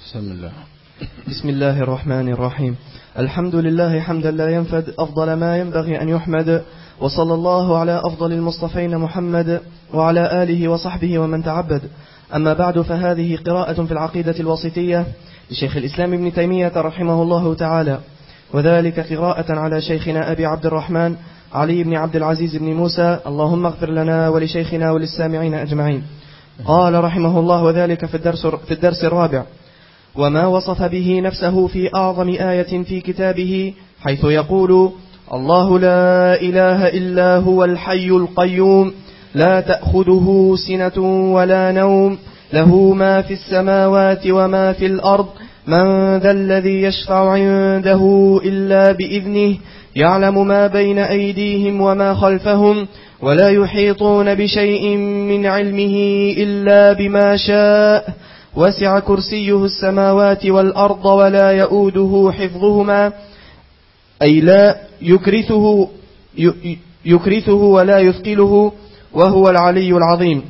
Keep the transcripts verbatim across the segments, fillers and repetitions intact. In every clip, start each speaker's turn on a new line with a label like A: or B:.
A: بسم الله.
B: بسم الله الرحمن الرحيم. الحمد لله حمدا لا ينفد، أفضل ما ينبغي أن يحمد، وصلى الله على أفضل المصطفين محمد وعلى آله وصحبه ومن تعبد. أما بعد، فهذه قراءة في العقيدة الواسطية لشيخ الإسلام ابن تيمية رحمه الله تعالى، وذلك قراءة على شيخنا أبي عبد الرحمن علي بن عبد العزيز بن موسى، اللهم اغفر لنا ولشيخنا وللسامعين أجمعين. قال رحمه الله، وذلك في الدرس, في الدرس الرابع: وما وصف به نفسه في أعظم آية في كتابه، حيث يقول: الله لا إله إلا هو الحي القيوم لا تأخذه سنة ولا نوم له ما في السماوات وما في الأرض من ذا الذي يشفع عنده إلا بإذنه يعلم ما بين أيديهم وما خلفهم ولا يحيطون بشيء من علمه إلا بما شاء وسع كرسيه السماوات والأرض ولا يؤوده حفظهما، أي لا يكرثه يكرثه ولا يثقله، وهو العلي العظيم.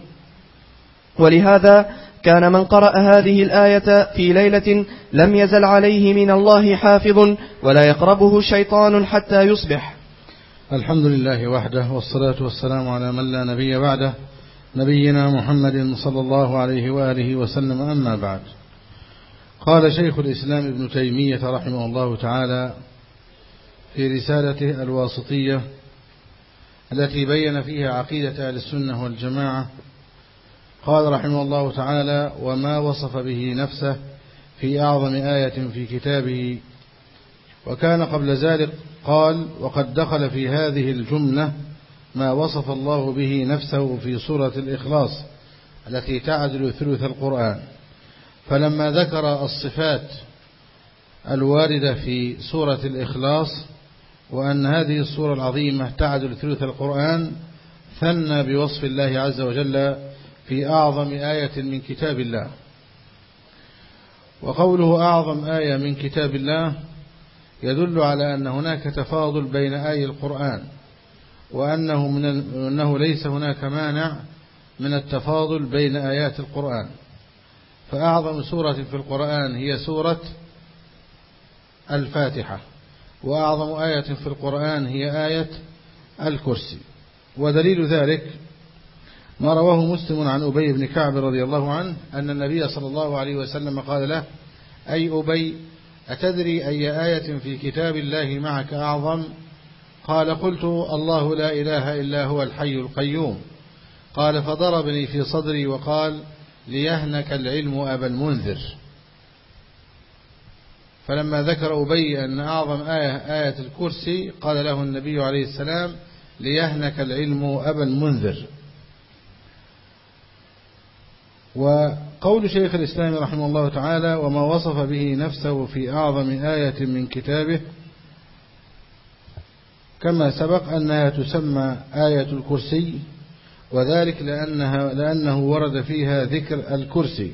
B: ولهذا كان من قرأ هذه الآية في ليلة لم يزل عليه من الله حافظ ولا يقربه شيطان حتى يصبح.
A: الحمد لله وحده، والصلاة والسلام على من لا نبي بعده، نبينا محمد صلى الله عليه وآله وسلم. أما بعد، قال شيخ الإسلام ابن تيمية رحمه الله تعالى في رسالته الواسطية التي بين فيها عقيدة أهل السنة والجماعة، قال رحمه الله تعالى: وما وصف به نفسه في أعظم آية في كتابه. وكان قبل ذلك قال: وقد دخل في هذه الجملة ما وصف الله به نفسه في سورة الإخلاص التي تعدل ثلث القرآن. فلما ذكر الصفات الواردة في سورة الإخلاص وأن هذه السورة العظيمة تعدل ثلث القرآن، ثنى بوصف الله عز وجل في أعظم آية من كتاب الله. وقوله أعظم آية من كتاب الله يدل على أن هناك تفاضل بين آي القرآن، وأنه من أنه ليس هناك مانع من التفاضل بين آيات القرآن. فأعظم سورة في القرآن هي سورة الفاتحة، وأعظم آية في القرآن هي آية الكرسي. ودليل ذلك ما رواه مسلم عن أبي بن كعب رضي الله عنه أن النبي صلى الله عليه وسلم قال له: أي أبي، أتدري أي آية في كتاب الله معك أعظم؟ قال: قلت: الله لا إله إلا هو الحي القيوم. قال: فضربني في صدري وقال: ليهنك العلم أبا المنذر. فلما ذكر أبي أن أعظم آية آية الكرسي، قال له النبي عليه السلام: ليهنك العلم أبا المنذر. وقول شيخ الإسلام رحمه الله تعالى: وما وصف به نفسه في أعظم آية من كتابه، كما سبق أنها تسمى آية الكرسي، وذلك لأنها لأنه ورد فيها ذكر الكرسي.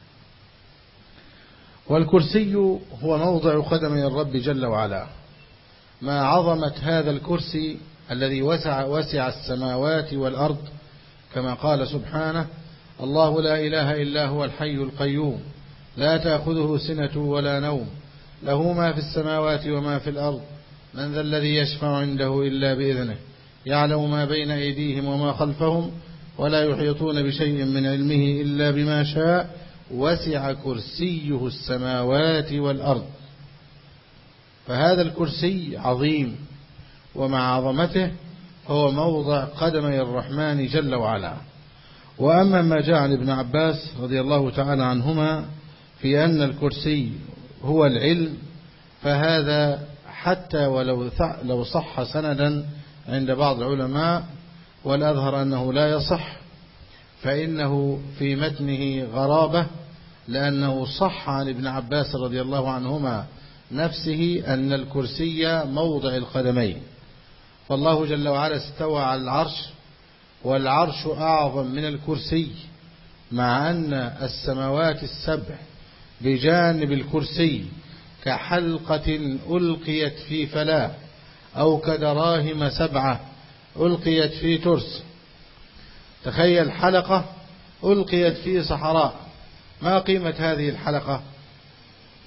A: والكرسي هو موضع قدمي الرب جل وعلا. ما عظمة هذا الكرسي الذي وسع وسع السماوات والأرض، كما قال سبحانه: الله لا إله إلا هو الحي القيوم لا تأخذه سنة ولا نوم له ما في السماوات وما في الأرض من ذا الذي يشفع عنده إلا بإذنه يعلم ما بين أيديهم وما خلفهم ولا يحيطون بشيء من علمه إلا بما شاء وسع كرسيه السماوات والأرض. فهذا الكرسي عظيم، ومع عظمته هو موضع قدمي الرحمن جل وعلا. وأما ما جاء عن ابن عباس رضي الله تعالى عنهما في أن الكرسي هو العلم، فهذا حتى ولو لو صح سندا عند بعض العلماء، والأظهر أنه لا يصح، فإنه في متنه غرابة، لأنه صح عن ابن عباس رضي الله عنهما نفسه أن الكرسي موضع القدمين. فالله جل وعلا استوى على العرش، والعرش أعظم من الكرسي، مع أن السماوات السبع بجانب الكرسي كحلقة ألقيت في فلاة، أو كدراهم سبعة ألقيت في ترس. تخيل حلقة ألقيت في صحراء، ما قيمة هذه الحلقة؟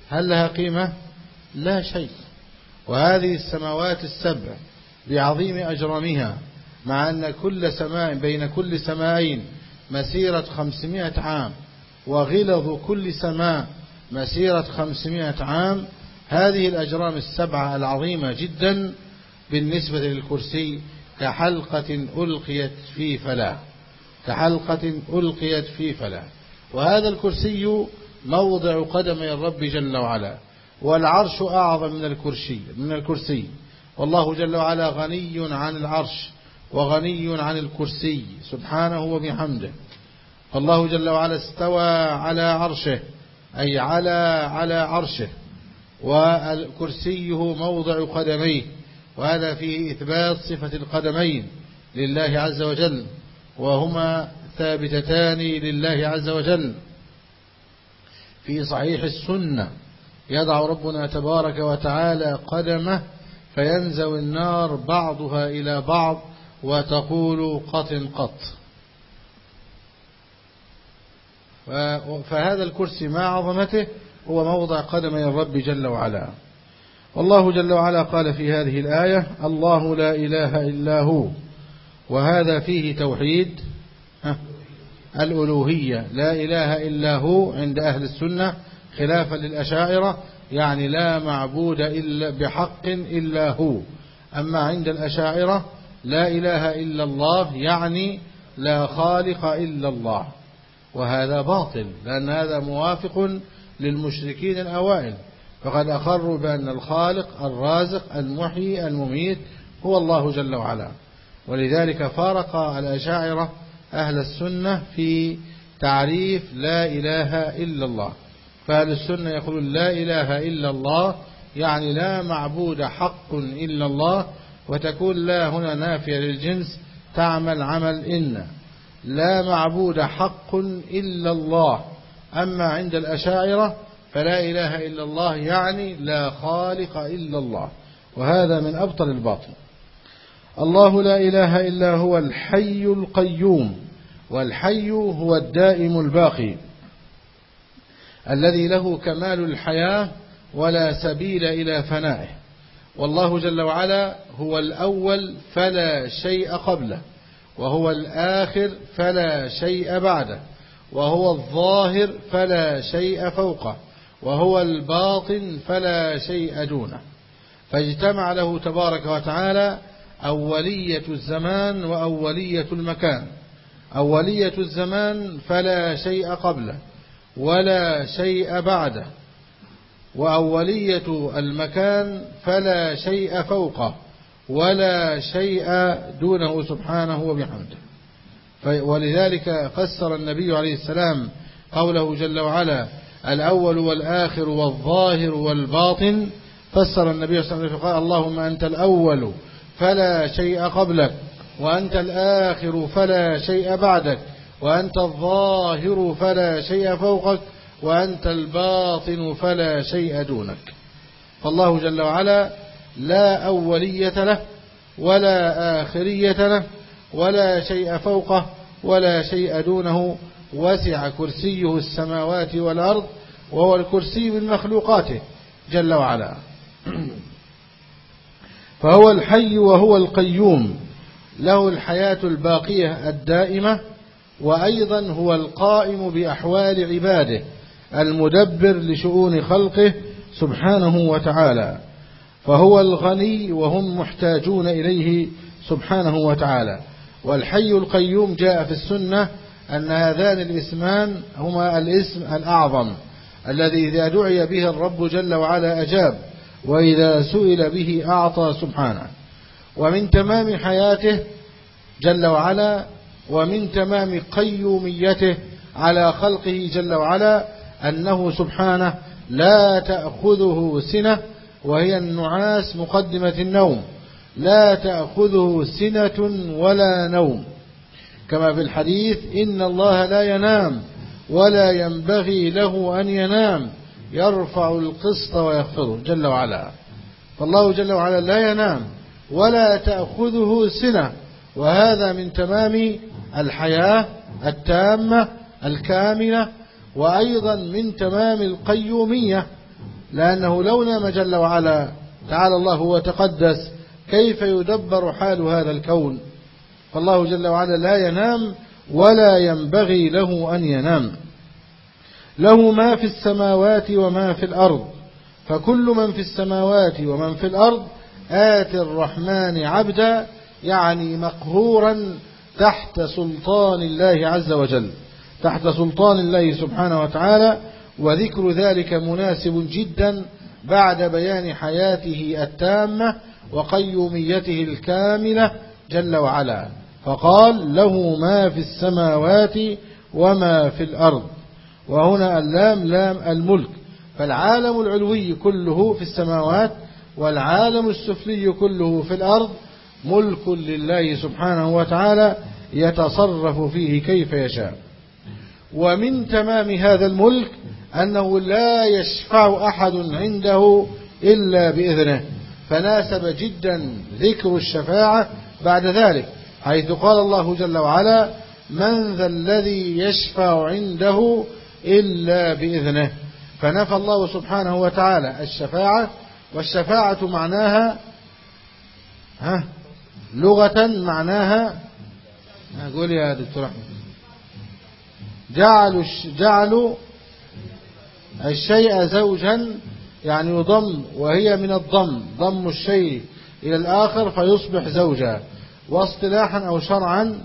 A: هل لها قيمة؟ لا شيء. وهذه السماوات السبع بعظيم أجرامها، مع أن كل سماء بين كل سماءين مسيرة خمسمائة عام، وغلظ كل سماء مسيرة خمسمائة عام، هذه الأجرام السبعة العظيمة جدا بالنسبة للكرسي كحلقة ألقيت في فلاة، كحلقة ألقيت في فلاة. وهذا الكرسي موضع قدمي الرب جل وعلا، والعرش أعظم من الكرسي من الكرسي والله جل وعلا غني عن العرش وغني عن الكرسي سبحانه وبحمده. فالله جل وعلا استوى على عرشه، أي على على عرشه، والكرسيه موضع قدميه، وهذا فيه إثبات صفة القدمين لله عز وجل، وهما ثابتتان لله عز وجل. في صحيح السنة يضع ربنا تبارك وتعالى قدمه فينزوي النار بعضها إلى بعض وتقول قط قط. فهذا الكرسي مع عظمته هو موضع قدمي الرب جل وعلا. والله جل وعلا قال في هذه الآية: الله لا إله إلا هو، وهذا فيه توحيد الألوهية، لا إله إلا هو عند أهل السنة خلافا للأشاعرة، يعني لا معبود إلا بحق إلا هو. أما عند الأشاعرة لا إله إلا الله يعني لا خالق إلا الله، وهذا باطل، لأن هذا موافق للمشركين الأوائل، فقد أقروا بأن الخالق الرازق المحيي المميت هو الله جل وعلا. ولذلك فارق الأشاعرة أهل السنة في تعريف لا إله إلا الله. فأهل السنة يقولون لا إله إلا الله يعني لا معبود حق إلا الله، وتكون لا هنا نافية للجنس تعمل عمل إن، لا معبود حق إلا الله. أما عند الأشاعرة فلا إله إلا الله يعني لا خالق إلا الله، وهذا من أبطل الباطل. الله لا إله إلا هو الحي القيوم، والحي هو الدائم الباقي الذي له كمال الحياة ولا سبيل إلى فنائه. والله جل وعلا هو الأول فلا شيء قبله، وهو الآخر فلا شيء بعده، وهو الظاهر فلا شيء فوقه، وهو الباطن فلا شيء دونه. فاجتمع له تبارك وتعالى أولية الزمان وأولية المكان. أولية الزمان فلا شيء قبله ولا شيء بعده، وأولية المكان فلا شيء فوقه ولا شيء دونه سبحانه وبحمده. ولذلك فسر النبي عليه السلام قوله جل وعلا الأول والآخر والظاهر والباطن، فسر النبي صلى الله عليه وسلم قال: اللهم أنت الأول فلا شيء قبلك، وأنت الآخر فلا شيء بعدك، وأنت الظاهر فلا شيء فوقك، وأنت الباطن فلا شيء دونك. فالله جل وعلا لا أولية له ولا آخرية له ولا شيء فوقه ولا شيء دونه، وسع كرسيه السماوات والأرض، وهو الكرسي من مخلوقاته جل وعلا. فهو الحي وهو القيوم، له الحياة الباقية الدائمة، وأيضا هو القائم بأحوال عباده المدبر لشؤون خلقه سبحانه وتعالى. فهو الغني وهم محتاجون إليه سبحانه وتعالى. والحي القيوم جاء في السنة أن هذان الاسمان هما الاسم الأعظم الذي إذا دعي به الرب جل وعلا أجاب، وإذا سئل به أعطى سبحانه. ومن تمام حياته جل وعلا ومن تمام قيوميته على خلقه جل وعلا أنه سبحانه لا تأخذه سنة، وهي النعاس مقدمة النوم، لا تأخذه سنة ولا نوم، كما في الحديث: إن الله لا ينام ولا ينبغي له أن ينام، يرفع القسط ويخفضه جل وعلا. فالله جل وعلا لا ينام ولا تأخذه سنة، وهذا من تمام الحياة التامة الكاملة، وأيضا من تمام القيومية، لأنه لو نام جل وعلا تعالى الله وتقدس كيف يدبر حال هذا الكون؟ فالله جل وعلا لا ينام ولا ينبغي له أن ينام. له ما في السماوات وما في الأرض، فكل من في السماوات ومن في الأرض آتي الرحمن عبدا، يعني مقهورا تحت سلطان الله عز وجل، تحت سلطان الله سبحانه وتعالى. وذكر ذلك مناسب جدا بعد بيان حياته التامة وقيوميته الكاملة جل وعلا، فقال له ما في السماوات وما في الأرض، وهنا اللام لام الملك، فالعالم العلوي كله في السماوات والعالم السفلي كله في الأرض ملك لله سبحانه وتعالى يتصرف فيه كيف يشاء. ومن تمام هذا الملك أنه لا يشفع أحد عنده إلا بإذنه، فناسب جدا ذكر الشفاعة بعد ذلك، حيث قال الله جل وعلا من ذا الذي يشفع عنده إلا بإذنه، فنفى الله سبحانه وتعالى الشفاعة. والشفاعة معناها ها لغة معناها أقول يا دكتور أحمد جعلوا جعلوا الشيء زوجا، يعني يضم، وهي من الضم، ضم الشيء إلى الآخر فيصبح زوجا. واصطلاحا أو شرعا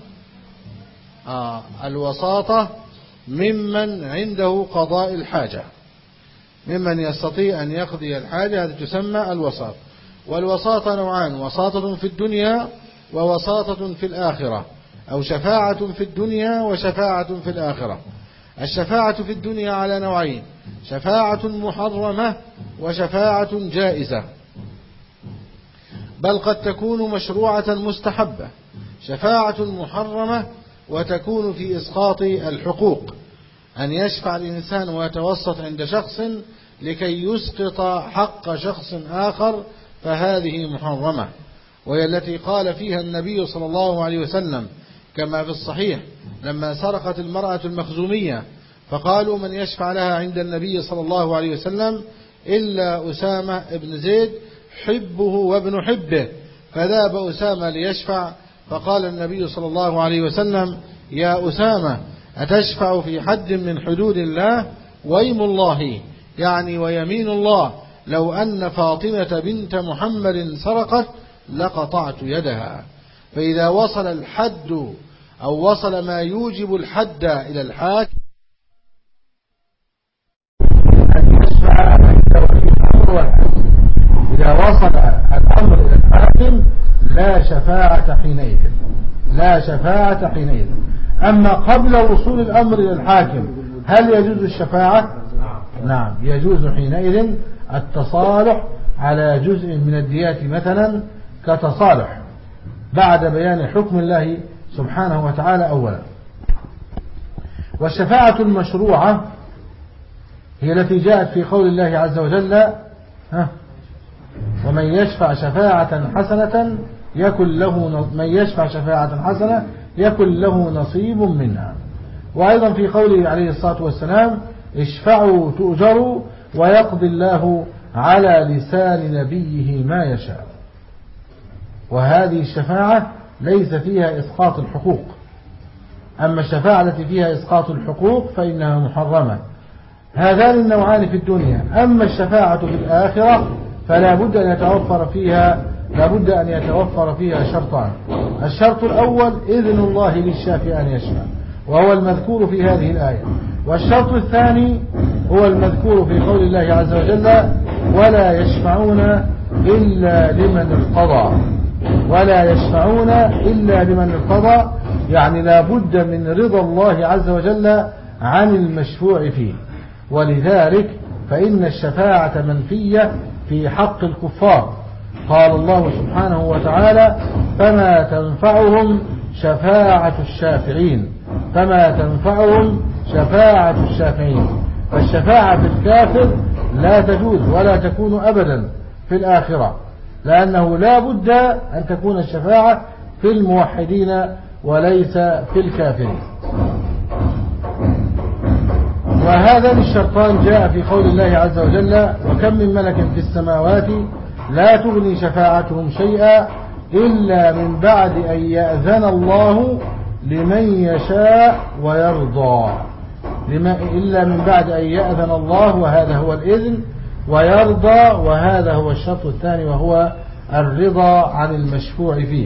A: آه الوساطة ممن عنده قضاء الحاجة، ممن يستطيع أن يقضي الحاجة، هذه تسمى الوساطة. والوساطة نوعان، وساطة في الدنيا ووساطة في الآخرة، أو شفاعة في الدنيا وشفاعة في الآخرة. الشفاعة في الدنيا على نوعين، شفاعة محرمة وشفاعة جائزة، بل قد تكون مشروعة مستحبة. شفاعة محرمة وتكون في إسقاط الحقوق، أن يشفع الإنسان ويتوسط عند شخص لكي يسقط حق شخص آخر، فهذه محرمة، وهي التي قال فيها النبي صلى الله عليه وسلم كما في الصحيح لما سرقت المرأة المخزومية، فقالوا من يشفع لها عند النبي صلى الله عليه وسلم إلا أسامة بن زيد حبه وابن حبه، فذهب أسامة ليشفع، فقال النبي صلى الله عليه وسلم يا أسامة أتشفع في حد من حدود الله؟ ويم الله، يعني ويمين الله، لو أن فاطمة بنت محمد سرقت لقطعت يدها. فإذا وصل الحد أو وصل ما يوجب الحد إلى الحاكم أن يشفع عند ولي الأمر والحاكم. إذا وصل الأمر إلى الحاكم لا شفاعة حينئذ، لا شفاعة حينئذ. أما قبل وصول الأمر إلى الحاكم هل يجوز الشفاعة؟ نعم يجوز حينئذ التصالح على جزء من الديات مثلا كتصالح بعد بيان حكم الله سبحانه وتعالى أولا. والشفاعة المشروعة هي التي جاءت في قول الله عز وجل ها ومن يشفع شفاعة حسنة يكن له من يشفع شفاعة حسنة يكن له نصيب منها. وأيضا في قوله عليه الصلاة والسلام اشفعوا تؤجروا ويقضي الله على لسان نبيه ما يشاء. وهذه الشفاعة ليس فيها إسقاط الحقوق، أما الشفاعة التي فيها إسقاط الحقوق فإنها محرمة. هذان النوعان في الدنيا. أما الشفاعة في الآخرة فلا بد أن يتوفر فيها لا بد أن يتوفر فيها شرطان. الشرط الأول إذن الله للشافع أن يشفع، وهو المذكور في هذه الآية. والشرط الثاني هو المذكور في قول الله عز وجل ولا يشفعون إلا لمن ارتضى، ولا يشفعون إلا لمن ارتضى، يعني لا بد من رضا الله عز وجل عن المشفوع فيه. ولذلك فإن الشفاعة منفية في حق الكفار. قال الله سبحانه وتعالى فما تنفعهم شفاعة الشافعين، فما تنفعهم شفاعة الشافعين. فالشفاعة في الكافر لا تجوز ولا تكون أبدا في الآخرة، لأنه لا بد أن تكون الشفاعة في الموحدين وليس في الكافرين. وهذان الشرطان جاء في قول الله عز وجل وكم من ملك في السماوات لا تغني شفاعتهم شيئا إلا من بعد أن يأذن الله لمن يشاء ويرضى إلا من بعد أن يأذن الله وهذا هو الإذن ويرضى وهذا هو الشرط الثاني وهو الرضا عن المشفوع فيه.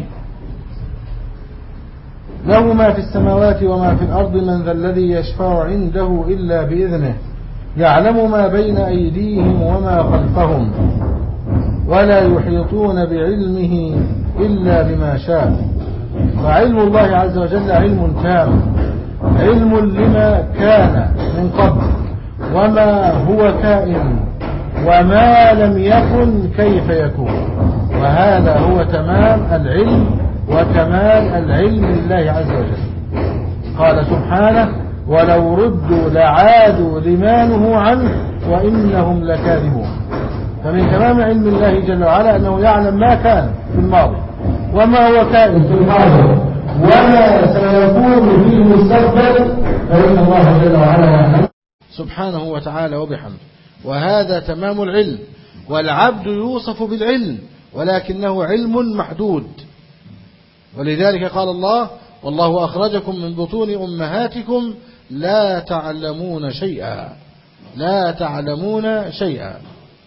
A: له ما في السماوات وما في الأرض من ذا الذي يشفع عنده إلا بإذنه يعلم ما بين أيديهم وما خلفهم ولا يحيطون بعلمه إلا بما شاء. فعلم الله عز وجل علم تام علم لما كان من قبل وما هو كائن وما لم يكن كيف يكون، وهذا هو تمام العلم وكمال العلم لله عز وجل. قال سبحانه ولو ردوا لعادوا لما نهوا عنه وإنهم لكاذبون. فمن تمام علم الله جل وعلا أنه يعلم ما كان في الماضي وما هو كائن في الحاضر وما سيكون في المستقبل، فإن الله جل وعلا يعلم سبحانه وتعالى وبحمده، وهذا تمام العلم. والعبد يوصف بالعلم ولكنه علم محدود، ولذلك قال الله والله أخرجكم من بطون أمهاتكم لا تعلمون شيئا لا تعلمون شيئا.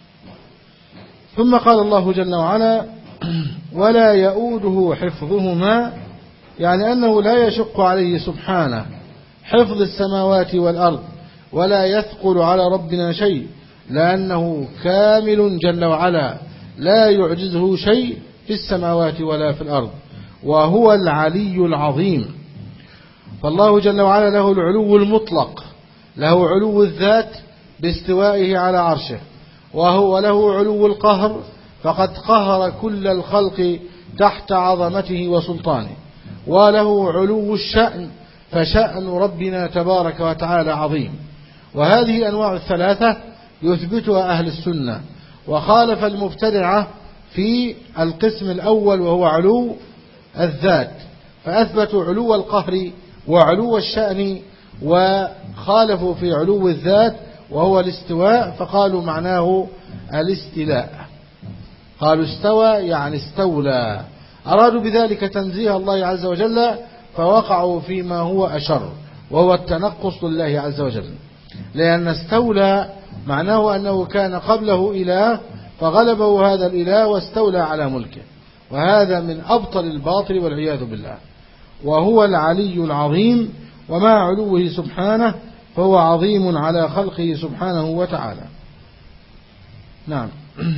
A: ثم قال الله جل وعلا ولا يؤوده حفظهما، يعني أنه لا يشق عليه سبحانه حفظ السماوات والأرض ولا يثقل على ربنا شيء، لأنه كامل جل وعلا لا يعجزه شيء في السماوات ولا في الأرض، وهو العلي العظيم. فالله جل وعلا له العلو المطلق، له علو الذات باستوائه على عرشه، وهو له علو القهر فقد قهر كل الخلق تحت عظمته وسلطانه، وله علو الشأن فشأن ربنا تبارك وتعالى عظيم. وهذه الأنواع الثلاثة يثبتها أهل السنة، وخالف المبتدعة في القسم الأول وهو علو الذات، فأثبتوا علو القهر وعلو الشأن، وخالفوا في علو الذات وهو الاستواء فقالوا معناه الاستيلاء، قالوا استوى يعني استولى، أرادوا بذلك تنزيه الله عز وجل فوقعوا فيما هو أشر وهو التنقص لله عز وجل، لأن استولى معناه أنه كان قبله إله فغلبه هذا الإله واستولى على ملكه، وهذا من أبطل الباطل والعياذ بالله. وهو العلي العظيم، ومع علوه سبحانه فهو عظيم على خلقه سبحانه وتعالى. نعم.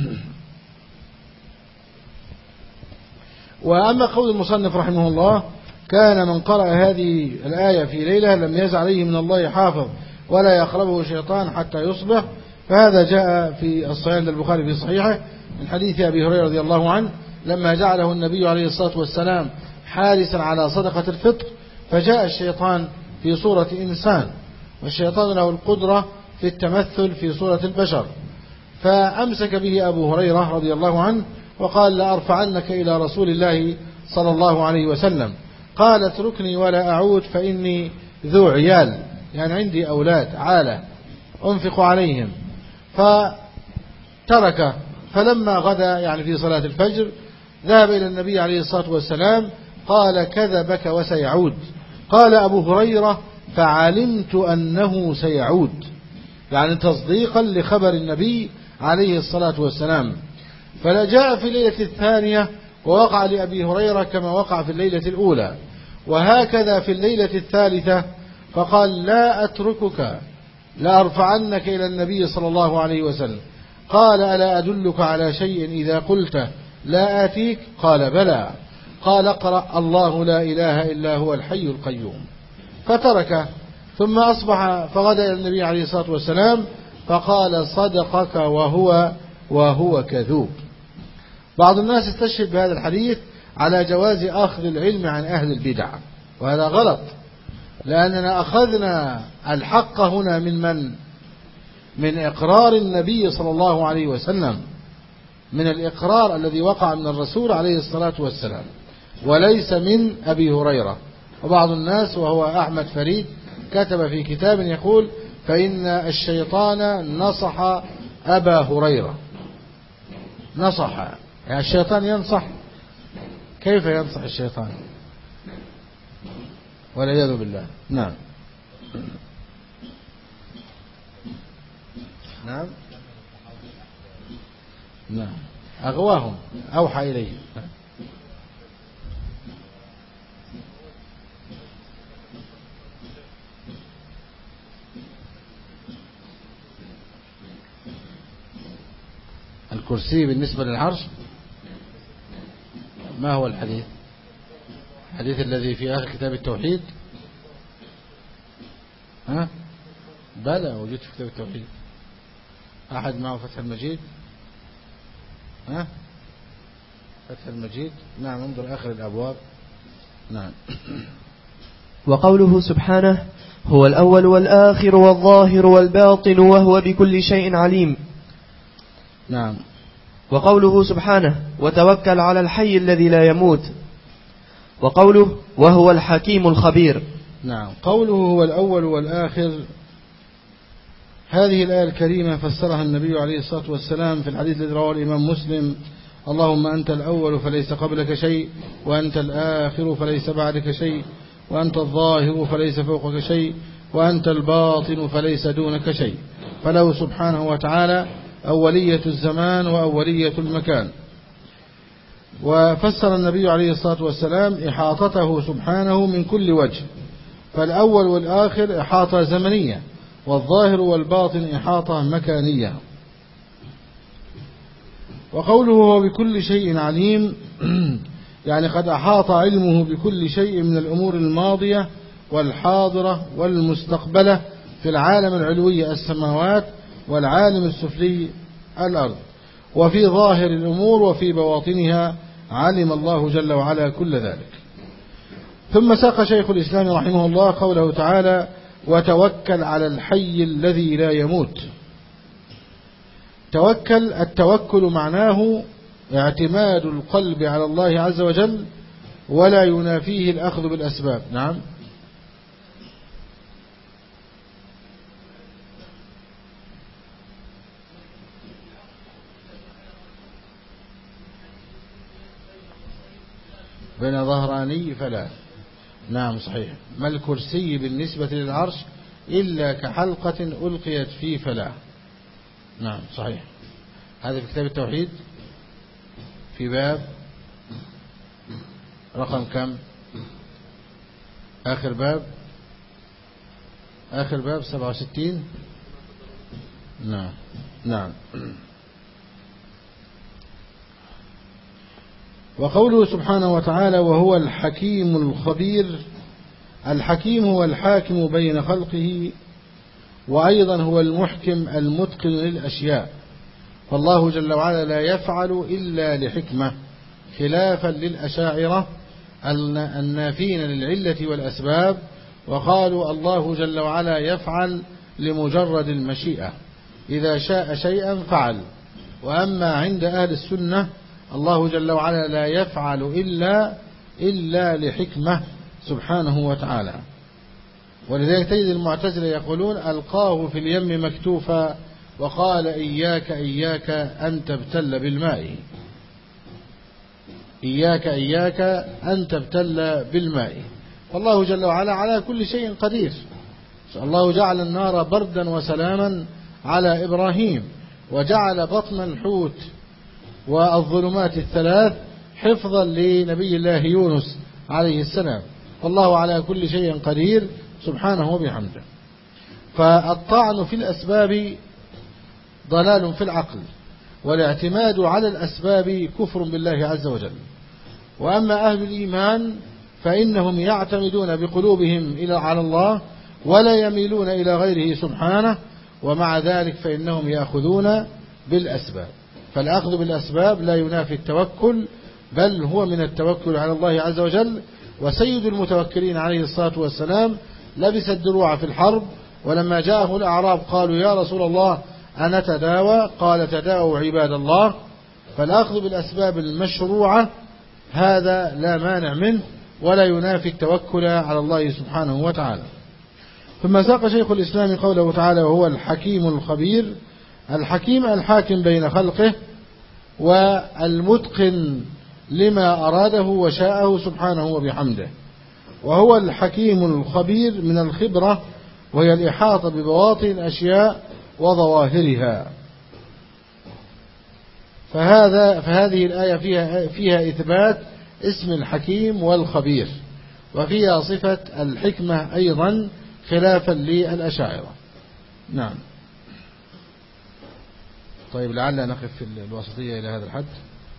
A: وأما قول المصنف رحمه الله كان من قرأ هذه الآية في ليلة لم يزع عليه من الله حافظ ولا يقربه شيطان حتى يصبح، فهذا جاء في الصحيح البخاري في صحيحه من حديث أبي هريرة رضي الله عنه لما جعله النبي عليه الصلاة والسلام حارسا على صدقة الفطر، فجاء الشيطان في صورة إنسان، والشيطان له القدرة في التمثل في صورة البشر، فأمسك به أبو هريرة رضي الله عنه وقال لأرفعنك إلى رسول الله صلى الله عليه وسلم. قال اتركني ولا أعود فإني ذو عيال، يعني عندي أولاد عالة أنفق عليهم، فترك. فلما غدا يعني في صلاة الفجر ذهب إلى النبي عليه الصلاة والسلام قال كذبك وسيعود. قال أبو هريرة فعلمت أنه سيعود، يعني تصديقا لخبر النبي عليه الصلاة والسلام. فجاء في الليلة الثانية ووقع لأبي هريرة كما وقع في الليلة الأولى، وهكذا في الليلة الثالثة، فقال لا أتركك لأرفعنك إلى النبي صلى الله عليه وسلم. قال ألا أدلك على شيء إذا قلت لا آتيك؟ قال بلى. قال اقرأ الله لا إله إلا هو الحي القيوم، فتركه. ثم أصبح فغدا إلى النبي عليه الصلاة والسلام فقال صدقك وهو وهو كذوب. بعض الناس استشهد بهذا الحديث على جواز أخذ العلم عن أهل البدع، وهذا غلط، لأننا أخذنا الحق هنا من من؟ من إقرار النبي صلى الله عليه وسلم، من الإقرار الذي وقع من الرسول عليه الصلاة والسلام، وليس من أبي هريرة. وبعض الناس وهو أحمد فريد كتب في كتاب يقول فإن الشيطان نصح أبا هريرة، نصح، يعني الشيطان ينصح، كيف ينصح الشيطان؟ والعياذ بالله. نعم نعم نعم أغواهم، أوحى إليهم. الكرسي بالنسبة للعرش، ما هو الحديث؟ الحديث الذي في آخر كتاب التوحيد؟ ها؟ بلى وجد في كتاب التوحيد. أحد معه فتح المجيد؟ ها؟ فتح المجيد. نعم انظر آخر الأبواب. نعم.
B: وقوله سبحانه هو الأول والآخر والظاهر والباطن وهو بكل شيء عليم.
A: نعم.
B: وقوله سبحانه وتوكل على الحي الذي لا يموت. وقوله وهو الحكيم الخبير.
A: نعم. قوله هو الأول والآخر، هذه الآية الكريمة فسرها النبي عليه الصلاة والسلام في الحديث الذي رواه الإمام مسلم: اللهم أنت الأول فليس قبلك شيء، وأنت الآخر فليس بعدك شيء، وأنت الظاهر فليس فوقك شيء، وأنت الباطن فليس دونك شيء. فله سبحانه وتعالى أولية الزمان وأولية المكان. وفسر النبي عليه الصلاة والسلام إحاطته سبحانه من كل وجه، فالأول والآخر إحاطة زمنية، والظاهر والباطن إحاطة مكانية. وقوله هو بكل شيء عليم يعني قد أحاط علمه بكل شيء من الأمور الماضية والحاضرة والمستقبلة في العالم العلوي السماوات والعالم السفلي الأرض، وفي ظاهر الأمور وفي بواطنها علم الله جل وعلا كل ذلك. ثم ساق شيخ الإسلام رحمه الله قوله تعالى: وتوكل على الحي الذي لا يموت. توكل، التوكل معناه اعتماد القلب على الله عز وجل ولا ينافيه الأخذ بالأسباب. نعم. بين ظهراني فلا. نعم صحيح. ما الكرسي بالنسبة للعرش إلا كحلقة ألقيت في فلا. نعم صحيح. هذا في كتاب التوحيد في باب رقم كم؟ آخر باب، آخر باب سبعة وستين. نعم نعم. وقوله سبحانه وتعالى وهو الحكيم الخبير. الحكيم هو الحاكم بين خلقه، وأيضا هو المحكم المتقن للأشياء، فالله جل وعلا لا يفعل إلا لحكمة، خلافا للأشاعرة النافين للعلة والأسباب، وقالوا الله جل وعلا يفعل لمجرد المشيئة، إذا شاء شيئا فعل. وأما عند أهل السنة الله جل وعلا لا يفعل إلا إلا لحكمة سبحانه وتعالى. ولذلك تجد المعتزلة يقولون ألقاه في اليم مكتوفا وقال إياك إياك أن تبتل بالماء، إياك إياك أن تبتل بالماء. والله جل وعلا على كل شيء قدير. الله جعل النار بردا وسلاما على إبراهيم، وجعل بطن الحوت والظلمات الثلاث حفظا لنبي الله يونس عليه السلام. والله على كل شيء قدير سبحانه وبحمده. فالطعن في الأسباب ضلال في العقل، والاعتماد على الأسباب كفر بالله عز وجل. وأما أهل الإيمان فإنهم يعتمدون بقلوبهم إلى على الله ولا يميلون إلى غيره سبحانه، ومع ذلك فإنهم يأخذون بالأسباب. فالأخذ بالأسباب لا ينافي التوكل، بل هو من التوكل على الله عز وجل. وسيد المتوكلين عليه الصلاة والسلام لبس الدروع في الحرب، ولما جاءه الأعراب قالوا يا رسول الله أنا تداوى، قال تداووا عباد الله. فالأخذ بالأسباب المشروعة هذا لا مانع منه ولا ينافي التوكل على الله سبحانه وتعالى. ثم ساق شيخ الإسلام قوله تعالى وهو الحكيم الخبير. الحكيم الحاكم بين خلقه والمتقن لما أراده وشاءه سبحانه وبحمده، وهو الحكيم الخبير من الخبرة وهي الإحاطة ببواطن الأشياء وظواهرها. فهذا فهذه الآية فيها, فيها إثبات اسم الحكيم والخبير، وفيها صفة الحكمة أيضا خلافا للأشاعرة. نعم. طيب لعل نقف في الوسطية إلى هذا الحد.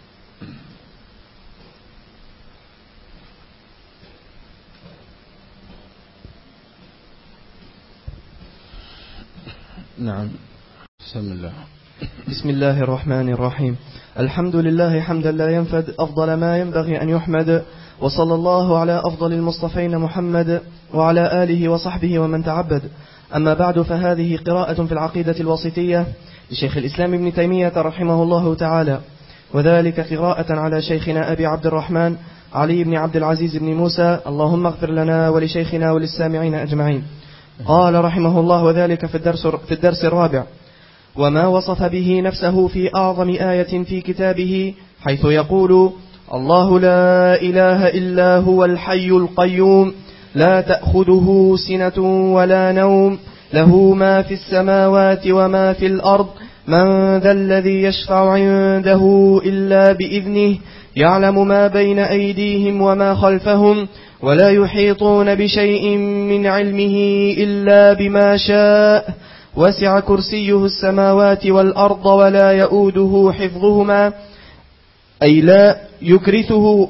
A: نعم. بسم الله.
B: بسم الله الرحمن الرحيم. الحمد لله حمدا لا ينفد، أفضل ما ينبغي أن يحمد، وصلى الله على أفضل المصطفين محمد وعلى آله وصحبه ومن تعبد. أما بعد، فهذه قراءة في العقيدة الواسطية لشيخ الإسلام ابن تيمية رحمه الله تعالى، وذلك قراءة على شيخنا أبي عبد الرحمن علي بن عبد العزيز بن موسى، اللهم اغفر لنا ولشيخنا وللسامعين أجمعين. قال رحمه الله، وذلك في الدرس, في الدرس الرابع: وما وصف به نفسه في أعظم آية في كتابه، حيث يقول: الله لا إله إلا هو الحي القيوم لا تأخذه سنة ولا نوم له ما في السماوات وما في الأرض من ذا الذي يشفع عنده إلا بإذنه يعلم ما بين أيديهم وما خلفهم ولا يحيطون بشيء من علمه إلا بما شاء وسع كرسيه السماوات والأرض ولا يؤوده حفظهما، أي لا يكرثه,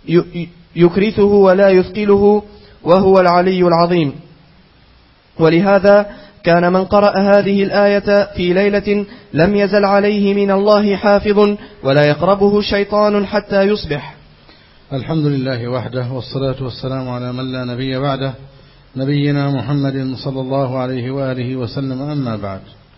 B: يكرثه ولا يثقله، وهو العلي العظيم. ولهذا كان من قرأ هذه الآية في ليلة لم يزل عليه من الله حافظ ولا يقربه شيطان حتى يصبح.
A: الحمد لله وحده، والصلاة والسلام على من لا نبي بعده، نبينا محمد صلى الله عليه وآله وسلم. أما بعد،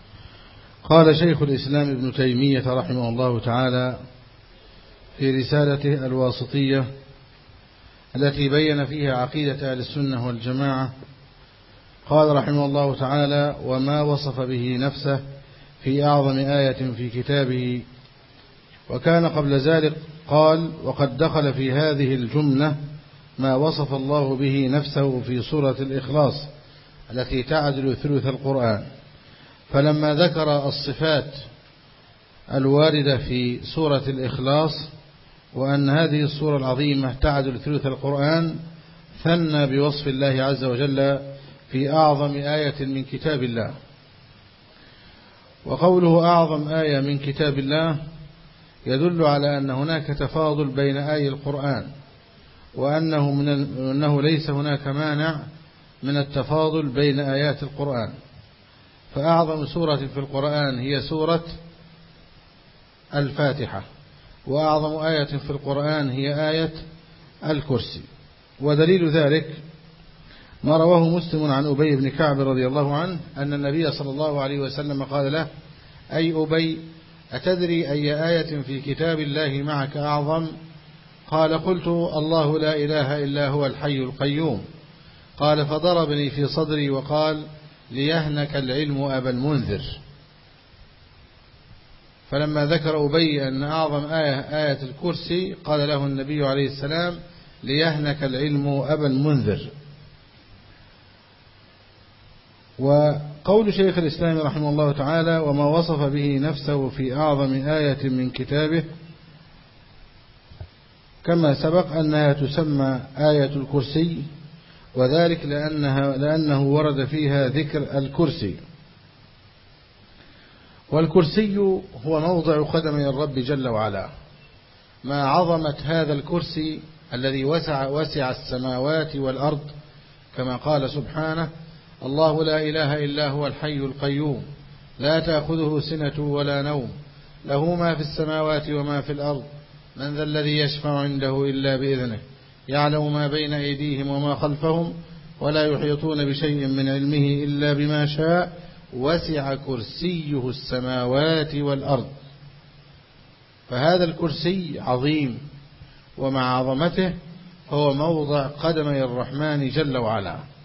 A: قال شيخ الإسلام ابن تيمية رحمه الله تعالى في رسالته الواسطية التي بين فيها عقيدة أهل السنة والجماعة، قال رحمه الله تعالى: وما وصف به نفسه في أعظم آية في كتابه. وكان قبل ذلك قال: وقد دخل في هذه الجملة ما وصف الله به نفسه في سورة الإخلاص التي تعدل ثلث القرآن. فلما ذكر الصفات الواردة في سورة الإخلاص وأن هذه السورة العظيمة تعدل ثلث القرآن، ثنى بوصف الله عز وجل في أعظم آية من كتاب الله. وقوله أعظم آية من كتاب الله يدل على أن هناك تفاضل بين آي القرآن، وأنه من أنه ليس هناك مانع من التفاضل بين آيات القرآن. فأعظم سورة في القرآن هي سورة الفاتحة، وأعظم آية في القرآن هي آية الكرسي. ودليل ذلك ما رواه مسلم عن أبي بن كعب رضي الله عنه أن النبي صلى الله عليه وسلم قال له: أي أبي، أتدري أي آية في كتاب الله معك أعظم؟ قال: قلت: الله لا إله إلا هو الحي القيوم. قال: فضربني في صدري وقال: ليهنك العلم أبا المنذر. فلما ذكر أبي أن أعظم آية آية الكرسي قال له النبي عليه السلام: ليهنك العلم أبا المنذر. وقول شيخ الإسلام رحمه الله تعالى: وما وصف به نفسه في أعظم آية من كتابه، كما سبق أنها تسمى آية الكرسي، وذلك لأنها لأنه ورد فيها ذكر الكرسي. والكرسي هو موضع قدم الرب جل وعلا. ما عظمة هذا الكرسي الذي وسع, وسع السماوات والأرض، كما قال سبحانه: الله لا إله إلا هو الحي القيوم لا تأخذه سنة ولا نوم له ما في السماوات وما في الأرض من ذا الذي يشفع عنده إلا بإذنه يعلم ما بين أيديهم وما خلفهم ولا يحيطون بشيء من علمه إلا بما شاء وسع كرسيه السماوات والأرض. فهذا الكرسي عظيم، ومع عظمته هو موضع قدمي الرحمن جل وعلا.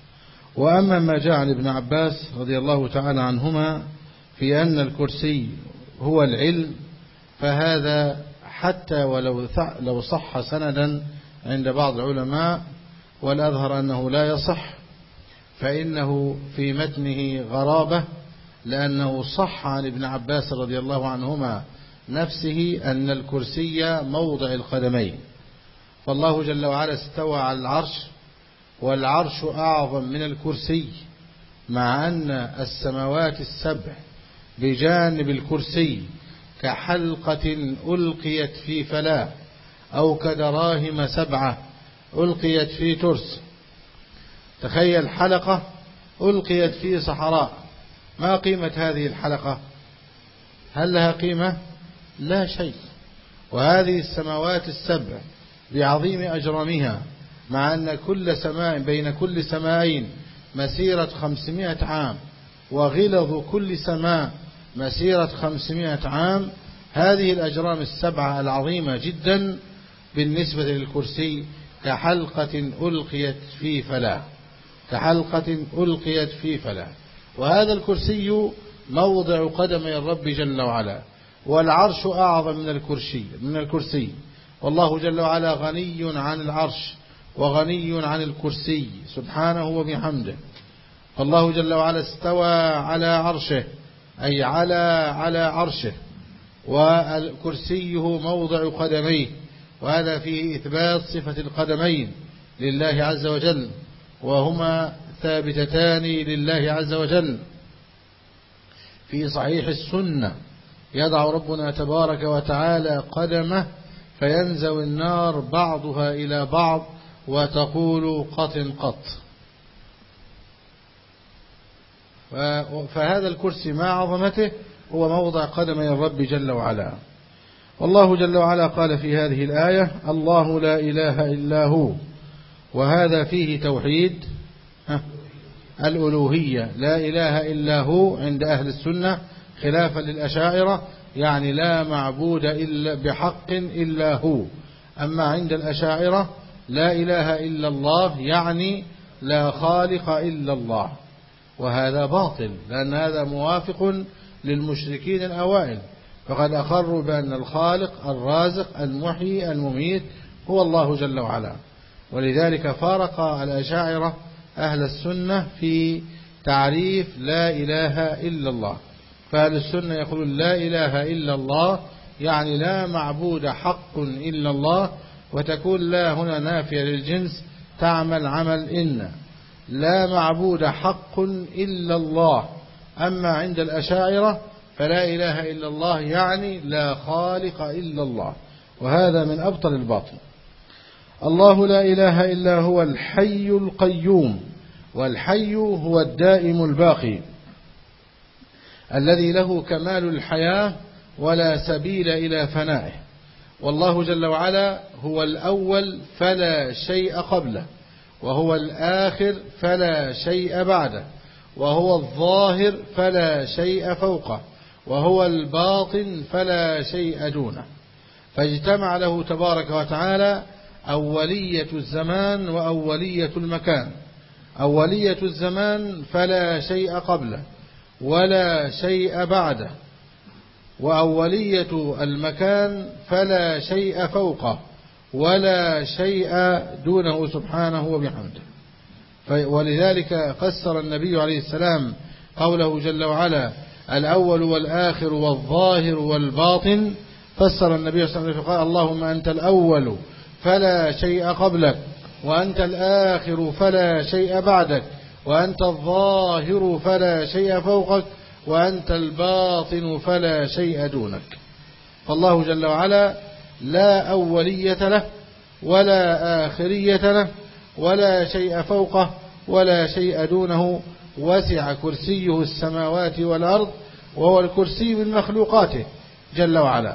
A: وأما ما جاء عن ابن عباس رضي الله تعالى عنهما في أن الكرسي هو العلم، فهذا حتى ولو لو صح سندا عند بعض العلماء، والأظهر أنه لا يصح، فإنه في متنه غرابة، لأنه صح عن ابن عباس رضي الله عنهما نفسه أن الكرسي موضع القدمين. فالله جل وعلا استوى على العرش، والعرش أعظم من الكرسي، مع أن السماوات السبع بجانب الكرسي كحلقة ألقيت في فلاة، أو كدراهم سبعة ألقيت في ترس. تخيل حلقة ألقيت في صحراء، ما قيمة هذه الحلقة؟ هل لها قيمة؟ لا شيء. وهذه السماوات السبع بعظيم أجرامها، مع أن كل سماء بين كل سماءين مسيرة خمسمائة عام، وغلظ كل سماء مسيرة خمسمائة عام، هذه الأجرام السبعة العظيمة جدا بالنسبة للكرسي كحلقة ألقيت في فلاة، كحلقة ألقيت في فلاة. وهذا الكرسي موضع قدمي الرب جل وعلا، والعرش أعظم من الكرسي من الكرسي والله جل وعلا غني عن العرش وغني عن الكرسي سبحانه وبحمده. فالله جل وعلا استوى على عرشه، أي على على عرشه، والكرسيه موضع قدميه، وهذا فيه إثبات صفة القدمين لله عز وجل، وهما ثابتتان لله عز وجل. في صحيح السنة يضع ربنا تبارك وتعالى قدمه فينزوي النار بعضها إلى بعض وتقول قط قط. فهذا الكرسي مع عظمته هو موضع قدمي الرب جل وعلا. والله جل وعلا قال في هذه الآية: الله لا إله إلا هو، وهذا فيه توحيد الألوهية، لا إله إلا هو عند أهل السنة، خلافا للأشاعرة، يعني لا معبود إلا بحق إلا هو. أما عند الأشاعرة لا إله إلا الله يعني لا خالق إلا الله، وهذا باطل، لأن هذا موافق للمشركين الأوائل، فقد أقروا بأن الخالق الرازق المحيي المميت هو الله جل وعلا. ولذلك فارق الأشاعرة أهل السنة في تعريف لا إله إلا الله. فأهل السنة يقولون لا إله إلا الله يعني لا معبود حق إلا الله، وتكون لا هنا نافية للجنس تعمل عمل إن، لا معبود حق إلا الله. أما عند الأشاعرة فلا إله إلا الله يعني لا خالق إلا الله، وهذا من أبطل الباطل. الله لا إله إلا هو الحي القيوم، والحي هو الدائم الباقي الذي له كمال الحياة ولا سبيل إلى فنائه. والله جل وعلا هو الأول فلا شيء قبله، وهو الآخر فلا شيء بعده، وهو الظاهر فلا شيء فوقه، وهو الباطن فلا شيء دونه. فاجتمع له تبارك وتعالى أولية الزمان وأولية المكان. أولية الزمان فلا شيء قبله ولا شيء بعده، وأولية المكان فلا شيء فوقه ولا شيء دونه سبحانه وبحمده. ولذلك فسر النبي عليه السلام قوله جل وعلا الأول والآخر والظاهر والباطن، فسر النبي صلى الله عليه وسلم قال: اللهم أنت الأول فلا شيء قبلك، وأنت الآخر فلا شيء بعدك، وأنت الظاهر فلا شيء فوقك، وأنت الباطن فلا شيء دونك. فالله جل وعلا لا أولية له ولا آخرية له ولا شيء فوقه ولا شيء دونه، وسع كرسيه السماوات والأرض، وهو الكرسي من مخلوقاته جل وعلا.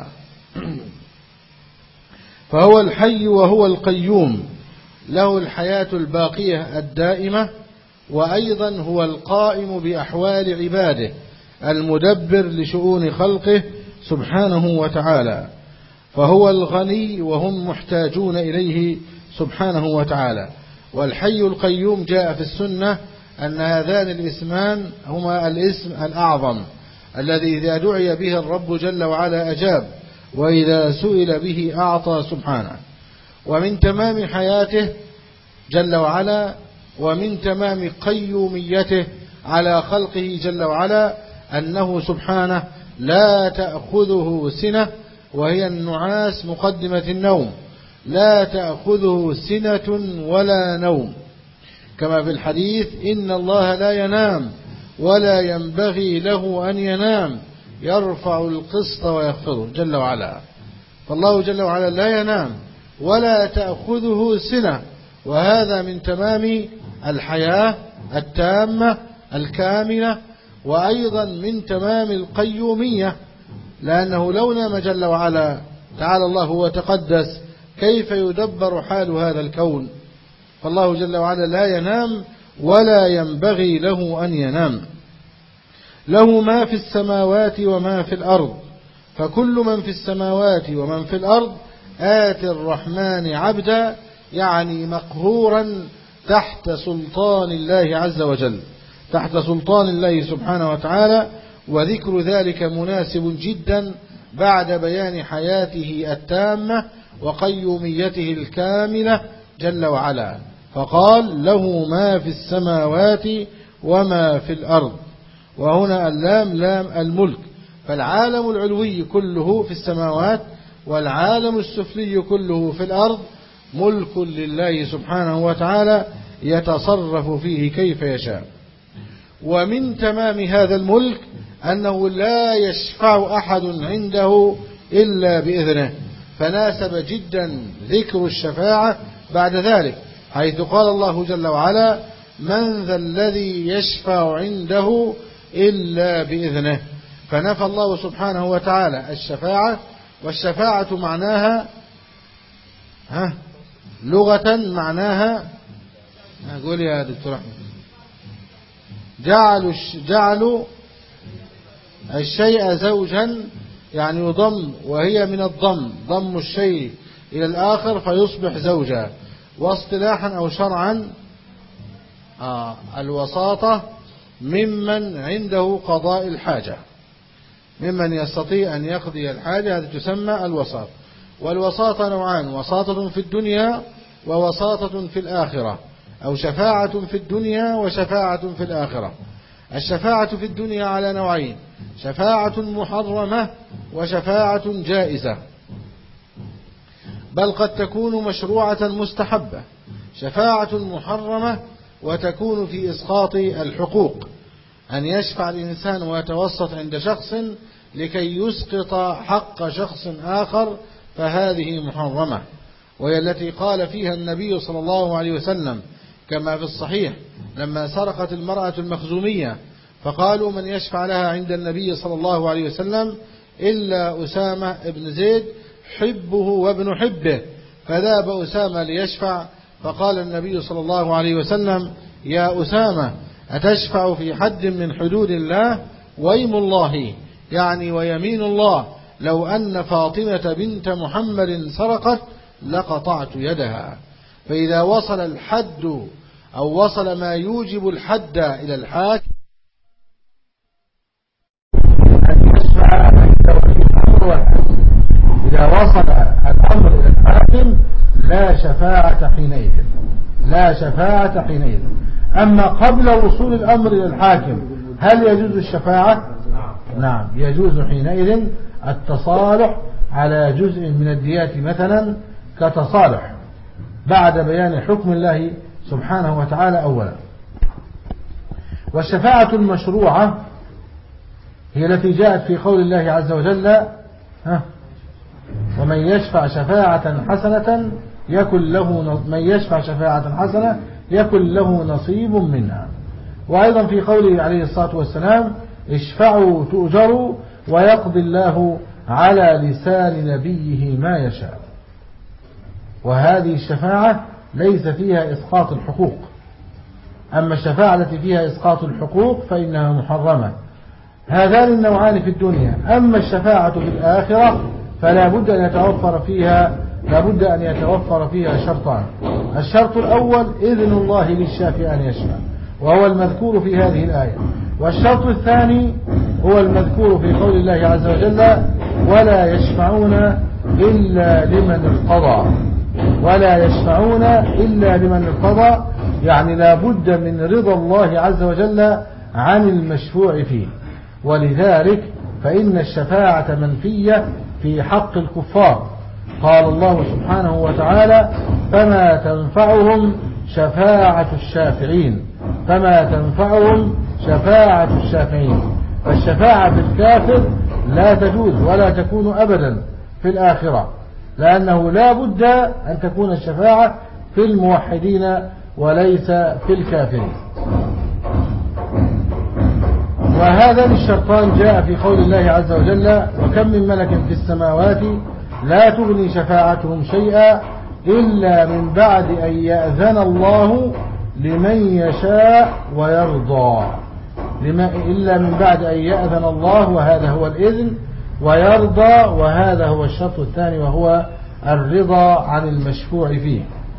A: فهو الحي وهو القيوم، له الحياة الباقية الدائمة، وأيضا هو القائم بأحوال عباده المدبر لشؤون خلقه سبحانه وتعالى. فهو الغني وهم محتاجون إليه سبحانه وتعالى. والحي القيوم جاء في السنة أن هذان الاسمان هما الاسم الأعظم الذي إذا دعي به الرب جل وعلا أجاب، وإذا سئل به أعطى سبحانه. ومن تمام حياته جل وعلا ومن تمام قيوميته على خلقه جل وعلا أنه سبحانه لا تأخذه سنة، وهي النعاس مقدمة النوم، لا تأخذه سنة ولا نوم، كما في الحديث إن الله لا ينام ولا ينبغي له أن ينام يرفع القسط ويخفضه جل وعلا. فالله جل وعلا لا ينام ولا تأخذه سنة، وهذا من تمام الحياة التامة الكاملة، وأيضا من تمام القيومية، لأنه لو نام جل وعلا تعالى الله وتقدس كيف يدبر حال هذا الكون؟ فالله جل وعلا لا ينام ولا ينبغي له أن ينام. له ما في السماوات وما في الأرض، فكل من في السماوات ومن في الأرض آتي الرحمن عبدا، يعني مقهورا تحت سلطان الله عز وجل، تحت سلطان الله سبحانه وتعالى. وذكر ذلك مناسب جدا بعد بيان حياته التامة وقيوميته الكاملة جل وعلا، فقال له ما في السماوات وما في الأرض. وهنا اللام لام الملك، فالعالم العلوي كله في السماوات والعالم السفلي كله في الأرض ملك لله سبحانه وتعالى يتصرف فيه كيف يشاء. ومن تمام هذا الملك أنه لا يشفع أحد عنده إلا بإذنه، فناسب جدا ذكر الشفاعة بعد ذلك، حيث قال الله جل وعلا من ذا الذي يشفع عنده إلا بإذنه، فنفى الله سبحانه وتعالى الشفاعة. والشفاعة معناها ها لغة معناها أقول يا دكتور أحمد جعلوا جعلوا الشيء زوجا، يعني يضم، وهي من الضم، ضم الشيء إلى الآخر فيصبح زوجا. واصطلاحا أو شرعا آه الوساطة ممن عنده قضاء الحاجة، ممن يستطيع أن يقضي الحاجة، هذه تسمى الوساطة. والوساطة نوعان، وساطة في الدنيا ووساطة في الآخرة، أو شفاعة في الدنيا وشفاعة في الآخرة. الشفاعة في الدنيا على نوعين، شفاعة محرمة وشفاعة جائزة، بل قد تكون مشروعة مستحبة. شفاعة محرمة وتكون في إسقاط الحقوق، أن يشفع الإنسان ويتوسط عند شخص لكي يسقط حق شخص آخر، فهذه محرمة، وهي التي قال فيها النبي صلى الله عليه وسلم كما في الصحيح لما سرقت المرأة المخزومية، فقالوا من يشفع لها عند النبي صلى الله عليه وسلم إلا أسامة بن زيد حبه وابن حبه، فذهب أسامة ليشفع، فقال النبي صلى الله عليه وسلم يا أسامة أتشفع في حد من حدود الله؟ ويم الله، يعني ويمين الله، لو أن فاطمة بنت محمد سرقت لقطعت يدها. فإذا وصل الحد أو وصل ما يوجب الحد إلى الحاكم أن يشفع عند ولي الأمر والحاكم. إذا وصل الأمر إلى الحاكم لا شفاعة حينئذ، لا شفاعة حينئذ. أما قبل وصول الأمر إلى الحاكم هل يجوز الشفاعة؟ نعم يجوز حينئذ التصالح على جزء من الديات مثلا كتصالح بعد بيان حكم الله سبحانه وتعالى أولا. والشفاعة المشروعة هي التي جاءت في قول الله عز وجل ها ومن يشفع شفاعة حسنة يكن له من يشفع شفاعة حسنة يكن له نصيب منها. وأيضا في قوله عليه الصلاة والسلام اشفعوا تؤجروا ويقضي الله على لسان نبيه ما يشاء. وهذه الشفاعة ليس فيها إسقاط الحقوق، أما الشفاعة التي فيها إسقاط الحقوق فإنها محرمة. هذان النوعان في الدنيا. أما الشفاعة في الآخرة فلا بد أن يتوفر فيها لا بد أن يتوفر فيها شرطان. الشرط الأول إذن الله للشافع أن يشفع، وهو المذكور في هذه الآية. والشرط الثاني هو المذكور في قول الله عز وجل ولا يشفعون إلا لمن ارتضى. ولا يشفعون إلا لمن ارتضى، يعني لا بد من رضا الله عز وجل عن المشفوع فيه. ولذلك فإن الشفاعة منفية في حق الكفار. قال الله سبحانه وتعالى فما تنفعهم شفاعة الشافعين. فما تنفعهم شفاعة الشافعين. فالشفاعة في الكافر لا تجوز ولا تكون أبدا في الآخرة، لأنه لا بد أن تكون الشفاعة في الموحدين وليس في الكافرين. وهذان الشرطان جاء في قول الله عز وجل وكم من ملك في السماوات لا تغني شفاعتهم شيئا إلا من بعد أن يأذن الله لمن يشاء ويرضى. إلا من بعد أن يأذن الله، وهذا هو الإذن، ويرضى، وهذا هو الشرط الثاني وهو الرضا عن المشفوع فيه.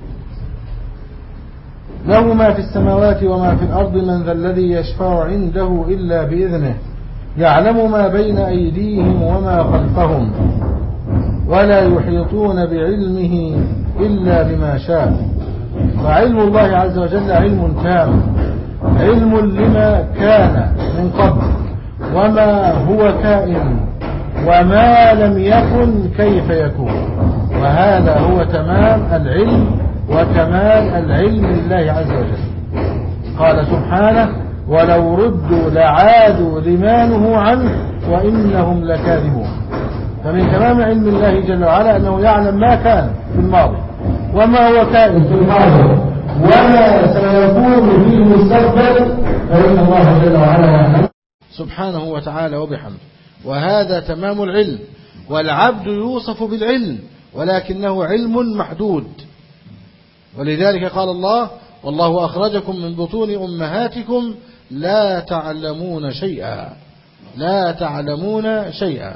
A: له ما في السماوات وما في الأرض من ذا الذي يشفع عنده إلا بإذنه يعلم ما بين أيديهم وما خلفهم ولا يحيطون بعلمه إلا بما شاء. فعلم الله عز وجل علم تام، علم لما كان من قبل وما هو كائن وما لم يكن كيف يكون، وهذا هو تمام العلم وكمال العلم لله عز وجل. قال سبحانه ولو ردوا لعادوا لما نهوا عنه وإنهم لكاذبون. فمن تمام علم الله جل وعلا أنه يعلم ما كان في الماضي وما هو كائن في الماضي وما سيكون في المستقبل، فإن الله جل وعلا يعلم سبحانه وتعالى وبحمده. وهذا تمام العلم، والعبد يوصف بالعلم ولكنه علم محدود. ولذلك قال الله والله أخرجكم من بطون أمهاتكم لا تعلمون شيئا لا تعلمون شيئا.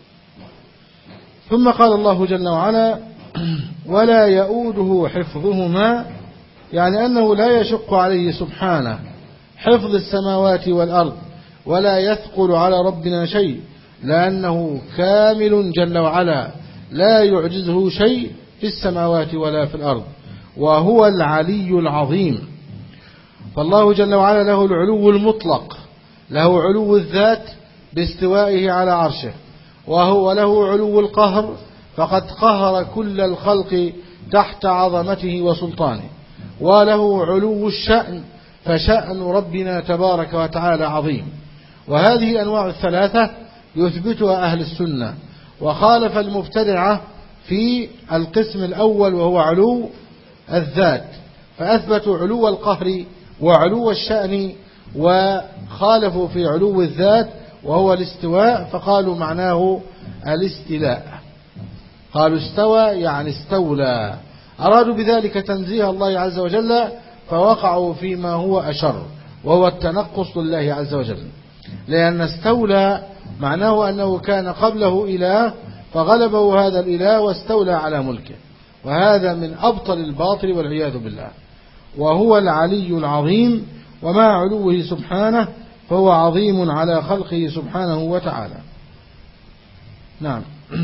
A: ثم قال الله جل وعلا ولا يؤوده حفظهما، يعني أنه لا يشق عليه سبحانه حفظ السماوات والأرض ولا يثقل على ربنا شيء، لأنه كامل جل وعلا لا يعجزه شيء في السماوات ولا في الأرض، وهو العلي العظيم. فالله جل وعلا له العلو المطلق، له علو الذات باستوائه على عرشه، وهو له علو القهر فقد قهر كل الخلق تحت عظمته وسلطانه، وله علو الشأن فشأن ربنا تبارك وتعالى عظيم. وهذه الأنواع الثلاثة يثبتها أهل السنة، وخالف المبتدعة في القسم الأول وهو علو الذات، فأثبتوا علو القهر وعلو الشأن، وخالفوا في علو الذات وهو الاستواء، فقالوا معناه الاستيلاء. قالوا استوى يعني استولى، أرادوا بذلك تنزيه الله عز وجل فوقعوا فيما هو أشر وهو التنقص لله عز وجل، لأن استولى معناه أنه كان قبله إله فغلبه هذا الإله واستولى على ملكه، وهذا من أبطل الباطل والعياذ بالله. وهو العلي العظيم، ومع علوه سبحانه فهو عظيم على خلقه سبحانه وتعالى. نعم.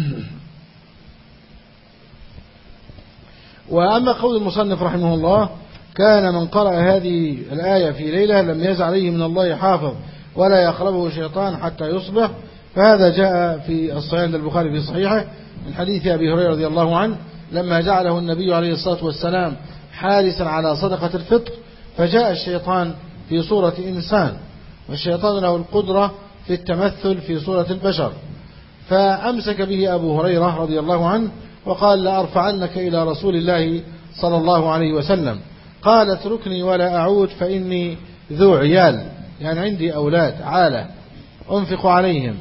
A: وأما قول المصنف رحمه الله كان من قرأ هذه الآية في ليلة لم يزع عليه من الله حافظ ولا يقربه شيطان حتى يصبح، فهذا جاء في الصحيح البخاري في صحيحه من حديث أبي هريرة رضي الله عنه لما جعله النبي عليه الصلاة والسلام حارسا على صدقة الفطر، فجاء الشيطان في صورة إنسان، والشيطان له القدرة في التمثل في صورة البشر، فأمسك به أبو هريرة رضي الله عنه وقال لأرفعنك إلى رسول الله صلى الله عليه وسلم. قال اتركني ولا أعود فإني ذو عيال، يعني عندي أولاد عالة أنفق عليهم.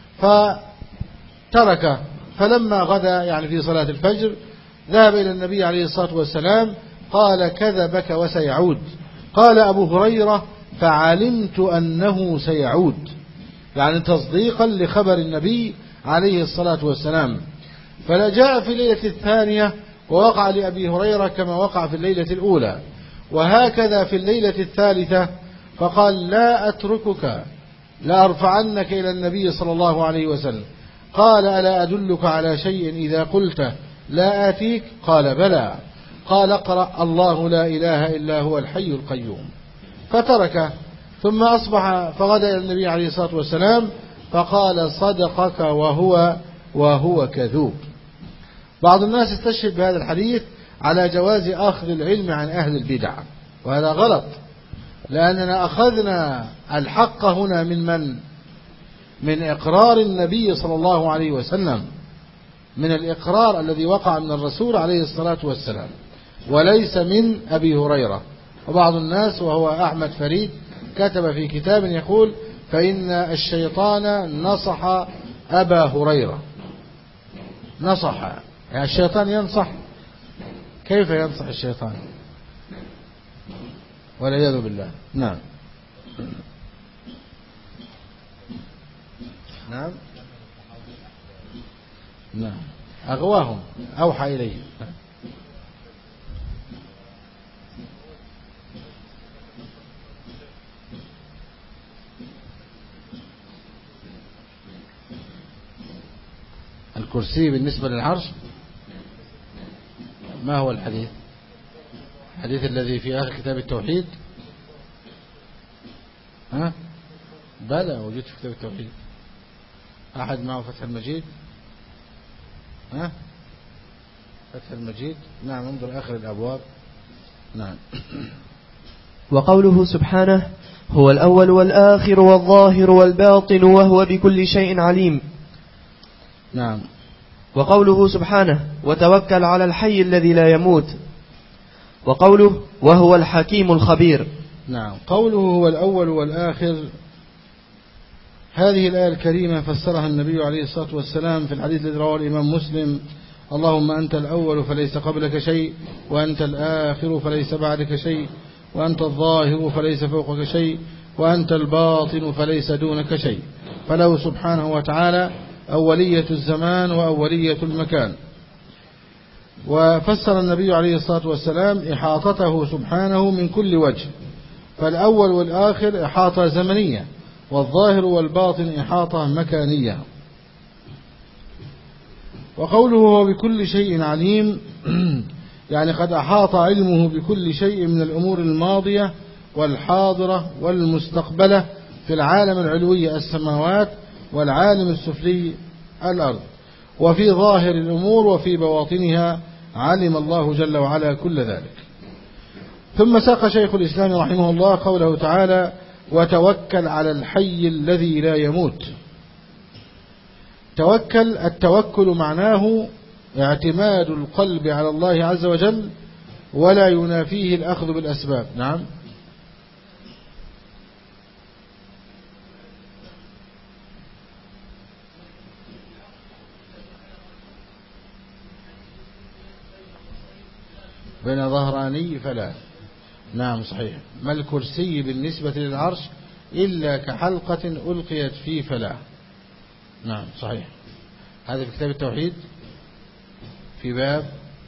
A: فترك، فلما غدا يعني في صلاة الفجر ذهب إلى النبي عليه الصلاة والسلام قال كذبك وسيعود. قال أبو هريرة فعلمت أنه سيعود، يعني تصديقا لخبر النبي عليه الصلاة والسلام. فجاء في الليلة الثانية ووقع لأبي هريرة كما وقع في الليلة الأولى، وهكذا في الليلة الثالثة فقال لا أتركك لأرفعنك إلى النبي صلى الله عليه وسلم. قال ألا أدلك على شيء إذا قلت لا آتيك؟ قال بلى. قال اقرأ الله لا إله إلا هو الحي القيوم. فتركه، ثم أصبح فغدا إلى النبي عليه الصلاة والسلام فقال صدقك وهو وهو كذوب. بعض الناس استشهد بهذا الحديث على جواز أخذ العلم عن أهل البدع، وهذا غلط، لأننا أخذنا الحق هنا من من؟ من إقرار النبي صلى الله عليه وسلم، من الإقرار الذي وقع من الرسول عليه الصلاة والسلام، وليس من أبي هريرة. وبعض الناس وهو أحمد فريد كتب في كتاب يقول فإن الشيطان نصح أبا هريرة. نصح يعني الشيطان ينصح؟ كيف ينصح الشيطان؟ والعياذ بالله. نعم نعم نعم أغواهم، أوحى إليهم. الكرسي بالنسبة للعرش، ما هو الحديث؟ الحديث الذي في آخر كتاب التوحيد؟ ها؟ بلى وجد في كتاب التوحيد. أحد معه فتح المجيد؟ ها؟ فتح المجيد. نعم انظر آخر الأبواب. نعم.
B: وقوله سبحانه هو الأول والآخر والظاهر والباطن وهو بكل شيء عليم.
A: نعم.
B: وقوله سبحانه وتوكل على الحي الذي لا يموت. وقوله وهو الحكيم الخبير.
A: نعم. قوله هو الأول والآخر، هذه الآية الكريمة فسرها النبي عليه الصلاة والسلام في الحديث الذي رواه الإمام مسلم: اللهم أنت الأول فليس قبلك شيء، وأنت الآخر فليس بعدك شيء، وأنت الظاهر فليس فوقك شيء، وأنت الباطن فليس دونك شيء. فله سبحانه وتعالى أولية الزمان وأولية المكان. وفسر النبي عليه الصلاة والسلام إحاطته سبحانه من كل وجه، فالأول والآخر إحاطة زمنية، والظاهر والباطن إحاطة مكانية. وقوله هو بكل شيء عليم يعني قد أحاط علمه بكل شيء من الأمور الماضية والحاضرة والمستقبلة في العالم العلوي السماوات والعالم السفلي الأرض، وفي ظاهر الأمور وفي بواطنها علم الله جل وعلا كل ذلك. ثم ساق شيخ الإسلام رحمه الله قوله تعالى وتوكل على الحي الذي لا يموت. توكل، التوكل معناه اعتماد القلب على الله عز وجل ولا ينافيه الأخذ بالأسباب. نعم. بين ظهراني فلا. نعم صحيح. ما الكرسي بالنسبة للعرش إلا كحلقة ألقيت في فلا. نعم صحيح. هذا في كتاب التوحيد في باب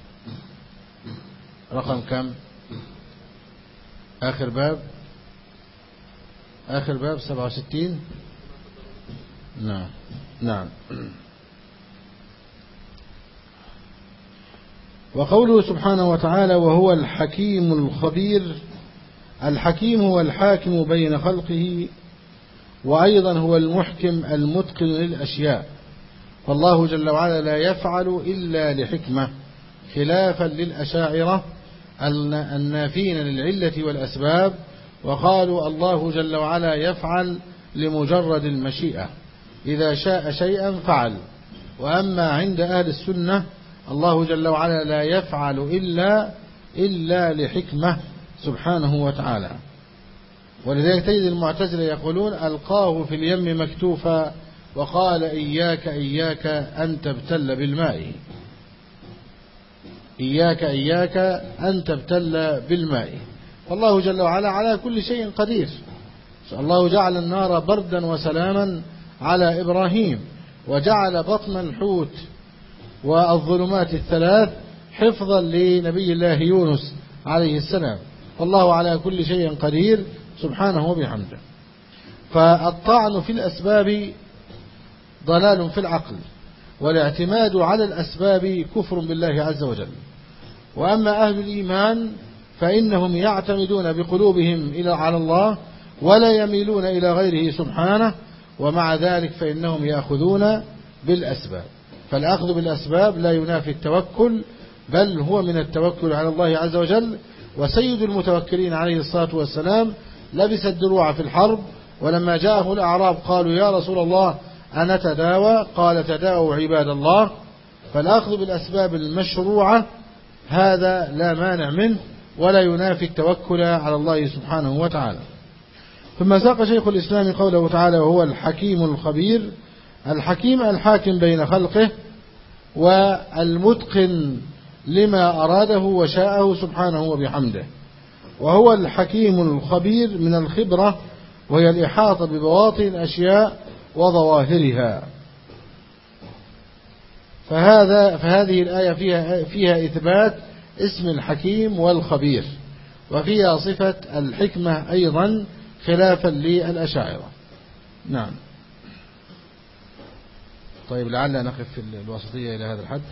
A: رقم كم؟ آخر باب آخر باب سبعة وستين. نعم نعم. وقوله سبحانه وتعالى وهو الحكيم الخبير. الحكيم هو الحاكم بين خلقه، وأيضا هو المحكم المتقن للأشياء، فالله جل وعلا لا يفعل إلا لحكمة، خلافا للأشاعرة النافين للعلة والأسباب، وقالوا الله جل وعلا يفعل لمجرد المشيئة، إذا شاء شيئا فعل. وأما عند أهل السنة الله جل وعلا لا يفعل إلا إلا لحكمة سبحانه وتعالى. ولذلك تجد المعتزلة يقولون ألقاه في اليم مكتوفا وقال إياك إياك أن تبتل بالماء. إياك إياك أن تبتل بالماء. والله جل وعلا على كل شيء قدير. الله جعل النار بردا وسلاما على إبراهيم، وجعل بطن الحوت والظلمات الثلاث حفظا لنبي الله يونس عليه السلام. والله على كل شيء قدير سبحانه وبحمده. فالطعن في الأسباب ضلال في العقل، والاعتماد على الأسباب كفر بالله عز وجل. وأما أهل الإيمان فإنهم يعتمدون بقلوبهم إلى على الله ولا يميلون إلى غيره سبحانه، ومع ذلك فإنهم يأخذون بالأسباب. فالأخذ بالأسباب لا ينافي التوكل، بل هو من التوكل على الله عز وجل. وسيد المتوكلين عليه الصلاة والسلام لبس الدروع في الحرب، ولما جاءه الأعراب قالوا يا رسول الله أنا تداوى، قال تداووا عباد الله. فالأخذ بالأسباب المشروعة هذا لا مانع منه ولا ينافي التوكل على الله سبحانه وتعالى. ثم ساق شيخ الإسلام قوله تعالى وهو الحكيم الخبير. الحكيم الحاكم بين خلقه والمتقن لما أراده وشاءه سبحانه وبحمده. وهو الحكيم الخبير من الخبرة، وهي الإحاطة ببواطن الأشياء وظواهرها. فهذا فهذه الآية فيها, فيها إثبات اسم الحكيم والخبير، وفيها صفة الحكمة أيضا خلافا للأشاعرة. نعم. طيب لعل نقف في الوسطية إلى هذا الحد.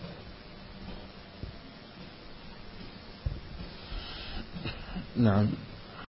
A: نعم.